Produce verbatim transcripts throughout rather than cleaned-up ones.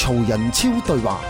曹仁超對話。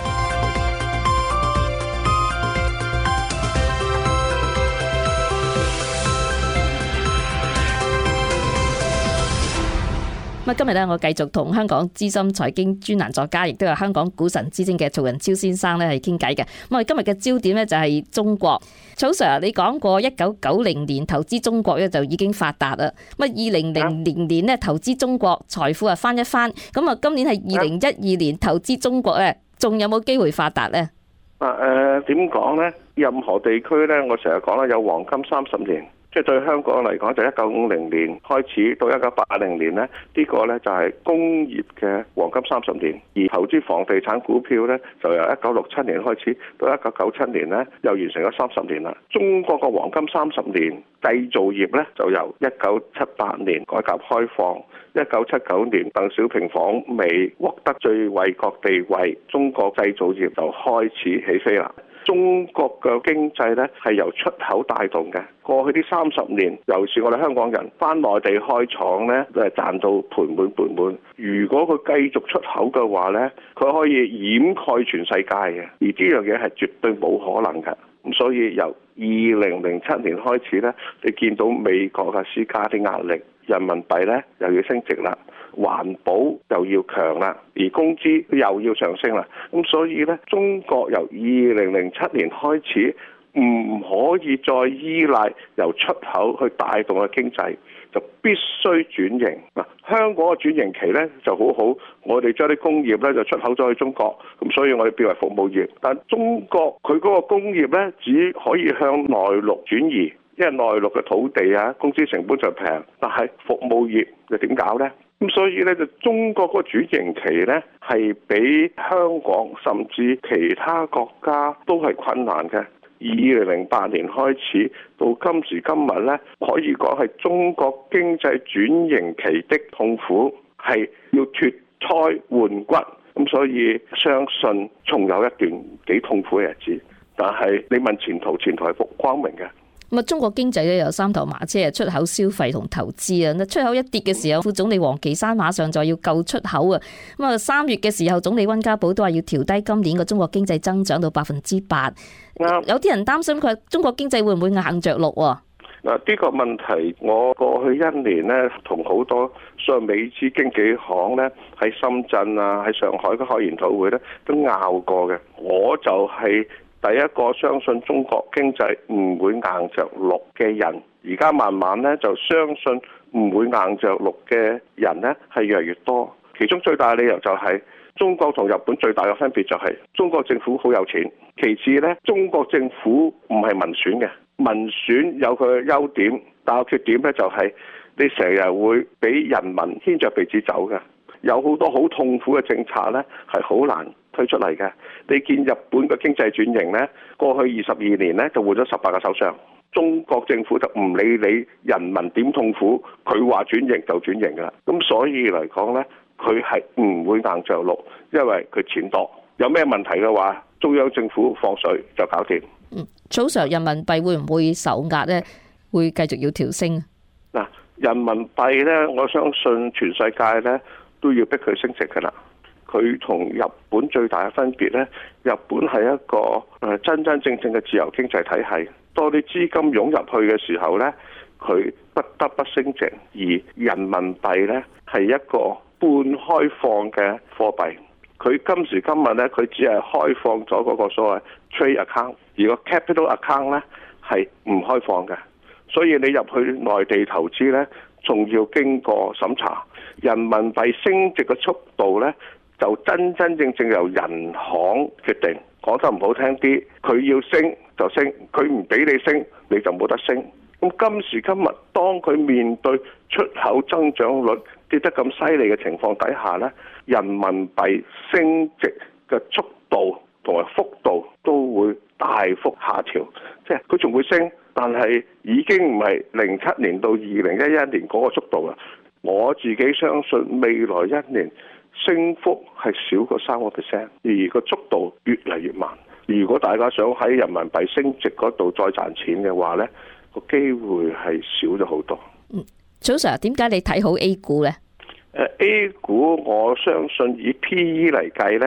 今日咧，我繼續同香港資深財經專欄作家，亦都有香港股神之稱嘅曹仁超先生咧係傾偈嘅。咁我哋今日嘅焦點咧就係中國。曹 Sir， 你講過一九九零年投資中國咧就已經發達啦。咁啊，二零零零年咧投資中國財富啊翻一番。咁啊，今年係二零一二年投資中國咧，仲有冇機會發達咧？ 啊誒，點講咧？任何地區咧，我成日講咧有黃金三十年。即係對香港嚟講，就一九五零年開始到一九八零年呢，呢個呢就係工業嘅黃金三十年。而投資房地產股票呢，就由一九六七年開始到一九九七年呢，又完成咗三十年啦。中國嘅黃金三十年，製造業呢，就由一九七八年改革開放，一九七九年鄧小平訪美獲得最惠國地位，中國製造業就開始起飛啦。中國嘅經濟咧係由出口帶動嘅。過去呢三十年，尤其是我哋香港人翻內地開廠咧，都係賺到盆滿缽滿。如果佢繼續出口嘅話咧，佢可以掩蓋全世界嘅，而呢樣嘢係絕對冇可能嘅。咁所以由二零零七年開始咧，你見到美國嘅施加啲壓力，人民幣咧又要升值啦。環保又要強啦，而工資又要上升啦。咁所以呢，中國由二零零七年開始唔可以再依賴由出口去帶動嘅經濟，就必須轉型。嗱，香港嘅轉型期呢就好好，我哋將啲工業呢就出口咗去中國，咁所以我哋變為服務業。但中國佢嗰個工業呢，只可以向內陸轉移，因為內陸嘅土地啊、工資成本就平，但係服務業又點搞呢？咁所以咧，就中國個轉型期咧，係比香港甚至其他國家都係困難嘅。二零零八年開始到今時今日咧，可以講係中國經濟轉型期的痛苦，係要脫胎換骨。咁所以相信仲有一段幾痛苦嘅日子。但係你問前途，前途係光明嘅。 咁啊，中國經濟咧有三頭馬車啊，出口、消費同投資啊。出口一跌嘅時候，副總理王岐山馬上就要救出口啊。咁啊，三月嘅時候，總理溫家寶都話要調低今年個中國經濟增長到百分之八。有啲人擔心佢中國經濟會唔會硬着陸？嗱， 呢個問題我過去一年呢，同好多所謂美資經紀行呢，喺深圳啊、喺上海嘅開研討會呢，都拗過嘅。我就係第一個相信中國經濟唔會硬着陸嘅人，而家慢慢咧就相信唔會硬着陸嘅人咧係越嚟越多。其中最大嘅理由就係中國同日本最大嘅分別就係中國政府好有錢，其次咧中國政府唔係民選嘅，民選有佢嘅優點，但係缺點咧就係你成日會俾人民牽着鼻子走嘅，有好多好痛苦嘅政策咧係好難推出嚟嘅。你見日本嘅經濟轉型呢，過去二十二年呢就換咗十八個首相，中國政府就唔理你人民點痛苦，佢話轉型就轉型噶啦。咁所以嚟講呢，佢係唔會硬着陸，因為佢錢多。有咩問題嘅話，中央政府放水就搞掂。 嗯，早上人民幣會唔會受壓呢？會繼續要調升？ 嗱，人民幣呢，我相信全世界呢都要逼佢升值噶啦。佢同日本最大嘅分別呢，日本係一個誒真真正正嘅自由經濟體系。當啲資金湧入去嘅時候呢，佢不得不升值，而人民幣呢係一個半開放嘅貨幣。佢今時今日呢，佢只係開放咗嗰個所謂 trade account， 而個 capital account 呢係唔開放嘅。所以你入去內地投資呢，仲要經過審查。人民幣升值嘅速度呢，就真真正正由人行決定。講得唔好聽啲，佢要升就升，佢唔俾你升，你就冇得升。咁今時今日，當佢面對出口增長率跌得咁犀利嘅情況底下呢，人民幣升值嘅速度同埋幅度都會大幅下調。即係佢仲會升，但係已經唔係零七年到二零一一年嗰個速度啦。我自己相信未來一年升幅係少過三個 percent， 而個速度越嚟越慢。如果大家想喺人民幣升值嗰度再賺錢嘅話呢，個機會係少咗好多。 嗯，早上點解你睇好 A 股呢？ 誒 A 股我相信以 P E 嚟計呢，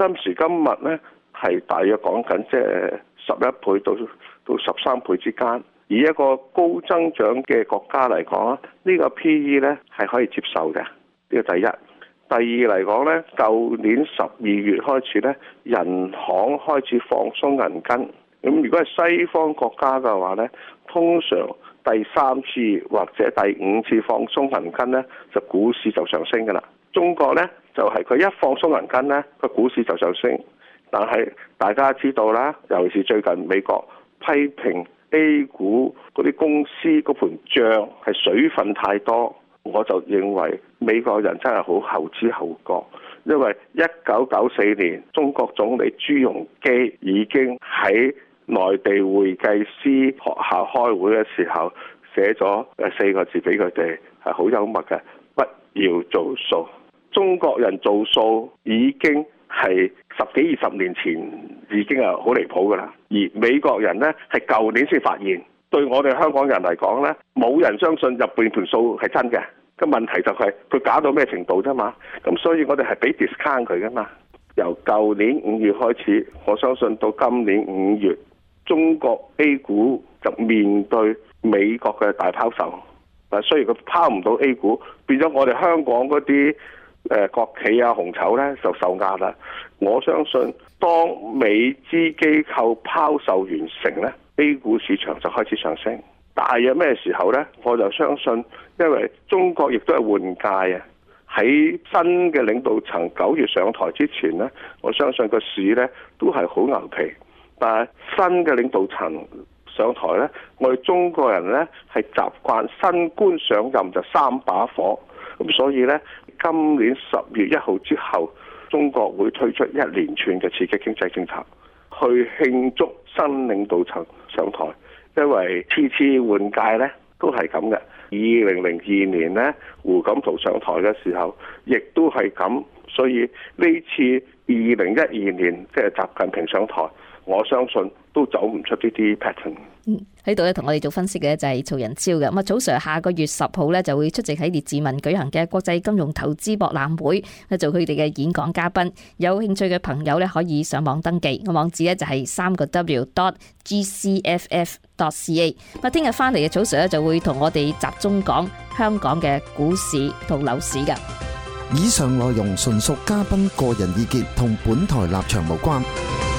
今時今日呢，係大約講緊即係十一倍到到十三倍之間。以一個高增長嘅國家嚟講，呢個 P E 呢係可以接受嘅。呢個第一。第二嚟講呢，舊年十二月開始呢，人行開始放鬆銀根。咁如果係西方國家嘅話呢，通常第三次或者第五次放鬆銀根呢，就股市就上升㗎啦。中國呢，就係佢一放鬆銀根呢，個股市就上升。但係大家知道啦，尤其是最近美國批評 A 股嗰啲公司嗰盤帳係水分太多，我就認為美國人真係好後知後覺，因為一九九四年中國總理朱鎔基已經喺內地會計師學校開會嘅時候寫咗誒四個字俾佢哋，係好幽默嘅，不要做數。中國人做數已經係十幾二十年前已經係好離譜㗎啦，而美國人呢，係舊年先發現，對我哋香港人嚟講呢，冇人相信入邊盤數係真嘅。個問題就係佢假到咩程度啫嘛，咁所以我哋係俾 discount 佢㗎嘛。由舊年五月開始，我相信到今年五月，中國 A 股就面對美國嘅大拋售。但雖然佢拋唔到 A 股，變咗我哋香港嗰啲誒國企啊、紅籌咧就受壓啦。我相信當美資機構拋售完成咧 ，A 股市場就開始上升。大約咩時候呢？我就相信，因為中國亦都係換屆啊。喺新嘅領導層九月上台之前呢，我相信個市呢都係好牛皮。但係新嘅領導層上台呢，我哋中國人呢係習慣新官上任就三把火，咁所以呢，今年十月一號之後，中國會推出一連串嘅刺激經濟政策，去慶祝新領導層上台。因為次次換屆呢都係咁嘅，二零零二年呢，胡錦濤上台嘅時候，亦都係咁，所以呢次二零一二年即係習近平上台，我相信都走唔出呢啲 pattern。 嗯，喺度咧同我哋做分析嘅就係曹仁超嘅。咁啊，曹 Sir 下個月十號咧就會出席喺列治文舉行嘅國際金融投資博覽會，做佢哋嘅演講嘉賓。有興趣嘅朋友咧可以上網登記，個網址咧就係三個 w dot g c f f dot c a。咁啊，聽日翻嚟嘅曹 Sir 咧就會同我哋集中講香港嘅股市同樓市嘅。 以上內容純屬嘉賓個人意見，同本台立場無關。